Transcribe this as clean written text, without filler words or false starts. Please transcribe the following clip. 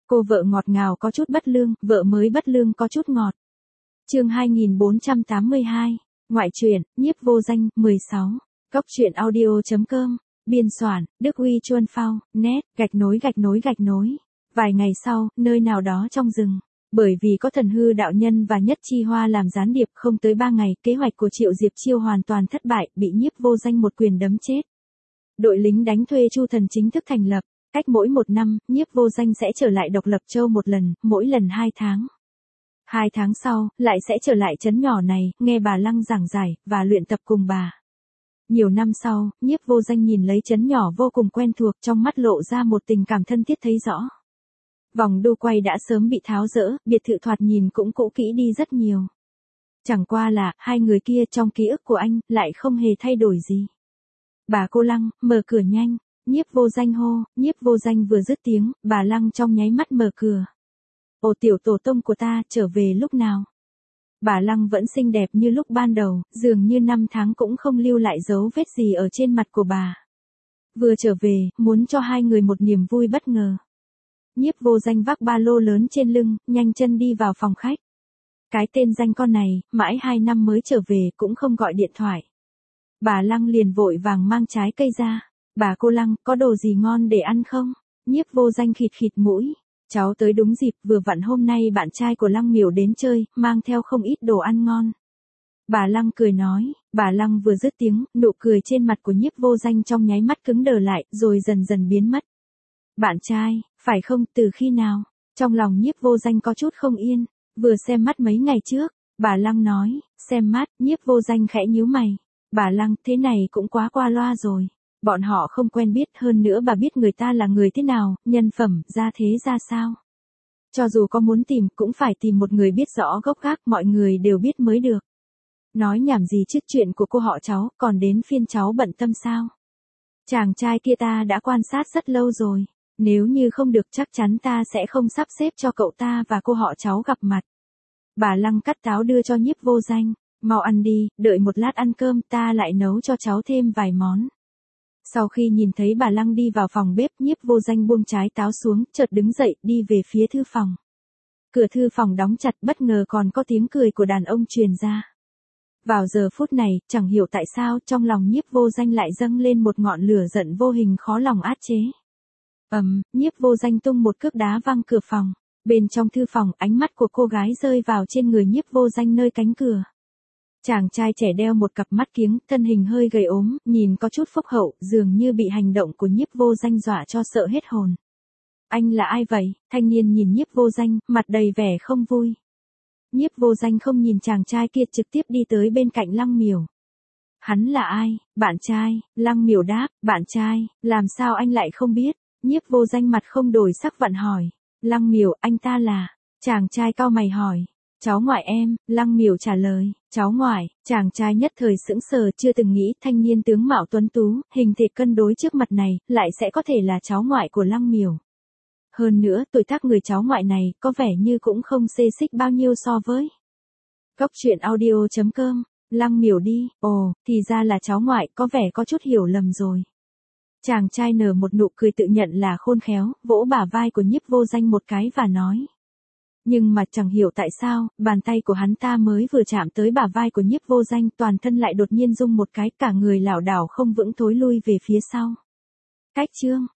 Cô vợ ngọt ngào có chút bất lương, vợ mới bất lương có chút ngọt. Chương 2482, ngoại truyện, nhiếp vô danh, 16. Cốc truyện audio.com, biên soạn, Đức Huy Chuân Phao, net, gạch nối. Vài ngày sau, nơi nào đó trong rừng, bởi vì có Thần Hư đạo nhân và Nhất Chi Hoa làm gián điệp, không tới 3 ngày, kế hoạch của Triệu Diệp Chiêu hoàn toàn thất bại, bị nhiếp vô danh một quyền đấm chết. Đội lính đánh thuê Chu Thần chính thức thành lập, cách mỗi 1 năm, nhiếp vô danh sẽ trở lại Độc Lập Châu một lần, mỗi lần 2 tháng. 2 tháng sau, lại sẽ trở lại trấn nhỏ này, nghe bà Lăng giảng giải, và luyện tập cùng bà. Nhiều năm sau, nhiếp vô danh nhìn lấy trấn nhỏ vô cùng quen thuộc, trong mắt lộ ra một tình cảm thân thiết thấy rõ. Vòng đu quay đã sớm bị tháo dỡ, biệt thự thoạt nhìn cũng cũ kỹ đi rất nhiều. Chẳng qua là, hai người kia trong ký ức của anh, lại không hề thay đổi gì. Bà cô Lăng, mở cửa nhanh, nhiếp vô danh hô, nhiếp vô danh vừa dứt tiếng, bà Lăng trong nháy mắt mở cửa. Ồ tiểu tổ tông của ta, trở về lúc nào? Bà Lăng vẫn xinh đẹp như lúc ban đầu, dường như 5 tháng cũng không lưu lại dấu vết gì ở trên mặt của bà. Vừa trở về, muốn cho hai người một niềm vui bất ngờ. Nhiếp vô danh vác ba lô lớn trên lưng, nhanh chân đi vào phòng khách. Cái tên danh con này, mãi 2 năm mới trở về cũng không gọi điện thoại. Bà Lăng liền vội vàng mang trái cây ra. Bà cô Lăng, có đồ gì ngon để ăn không? Nhiếp vô danh khịt khịt mũi. Cháu tới đúng dịp, vừa vặn hôm nay bạn trai của Lăng Miểu đến chơi, mang theo không ít đồ ăn ngon. Bà Lăng cười nói, bà Lăng vừa dứt tiếng, nụ cười trên mặt của nhiếp vô danh trong nháy mắt cứng đờ lại, rồi dần dần biến mất. Bạn trai, phải không, từ khi nào? Trong lòng nhiếp vô danh có chút không yên, vừa xem mắt mấy ngày trước, bà Lăng nói, xem mắt, nhiếp vô danh khẽ nhíu mày. Bà Lăng, thế này cũng quá qua loa rồi. Bọn họ không quen biết, hơn nữa bà biết người ta là người thế nào, nhân phẩm, gia thế ra sao. Cho dù có muốn tìm, cũng phải tìm một người biết rõ gốc gác, mọi người đều biết mới được. Nói nhảm gì chứ, chuyện của cô họ cháu, còn đến phiên cháu bận tâm sao? Chàng trai kia ta đã quan sát rất lâu rồi, nếu như không được chắc chắn ta sẽ không sắp xếp cho cậu ta và cô họ cháu gặp mặt. Bà Lăng cắt táo đưa cho nhiếp vô danh, mau ăn đi, đợi một lát ăn cơm ta lại nấu cho cháu thêm vài món. Sau khi nhìn thấy bà Lăng đi vào phòng bếp, nhiếp vô danh buông trái táo xuống, chợt đứng dậy, đi về phía thư phòng. Cửa thư phòng đóng chặt, bất ngờ còn có tiếng cười của đàn ông truyền ra. Vào giờ phút này, chẳng hiểu tại sao, trong lòng nhiếp vô danh lại dâng lên một ngọn lửa giận vô hình khó lòng át chế. Nhiếp vô danh tung một cước đá văng cửa phòng. Bên trong thư phòng, ánh mắt của cô gái rơi vào trên người nhiếp vô danh nơi cánh cửa. Chàng trai trẻ đeo một cặp mắt kiếng, thân hình hơi gầy ốm, nhìn có chút phúc hậu, dường như bị hành động của nhiếp vô danh dọa cho sợ hết hồn. Anh là ai vậy? Thanh niên nhìn nhiếp vô danh, mặt đầy vẻ không vui. Nhiếp vô danh không nhìn chàng trai kia, trực tiếp đi tới bên cạnh Lăng Miểu. Hắn là ai? Bạn trai. Lăng Miểu đáp, bạn trai, làm sao anh lại không biết? Nhiếp vô danh mặt không đổi sắc vặn hỏi. Lăng Miểu, anh ta là? Chàng trai cau mày hỏi. Cháu ngoại em, Lăng Miểu trả lời. Cháu ngoại, chàng trai nhất thời sững sờ, chưa từng nghĩ thanh niên tướng mạo tuấn tú, hình thể cân đối trước mặt này, lại sẽ có thể là cháu ngoại của Lăng Miểu. Hơn nữa, tuổi tác người cháu ngoại này, có vẻ như cũng không xê xích bao nhiêu so với. Cốc truyện audio.com, Lăng Miểu đi, ồ, thì ra là cháu ngoại, có vẻ có chút hiểu lầm rồi. Chàng trai nở một nụ cười tự nhận là khôn khéo, vỗ bả vai của nhiếp vô danh một cái và nói. Nhưng mà chẳng hiểu tại sao, bàn tay của hắn ta mới vừa chạm tới bả vai của nhiếp vô danh, toàn thân lại đột nhiên rung một cái, cả người lảo đảo không vững thối lui về phía sau. Cách chương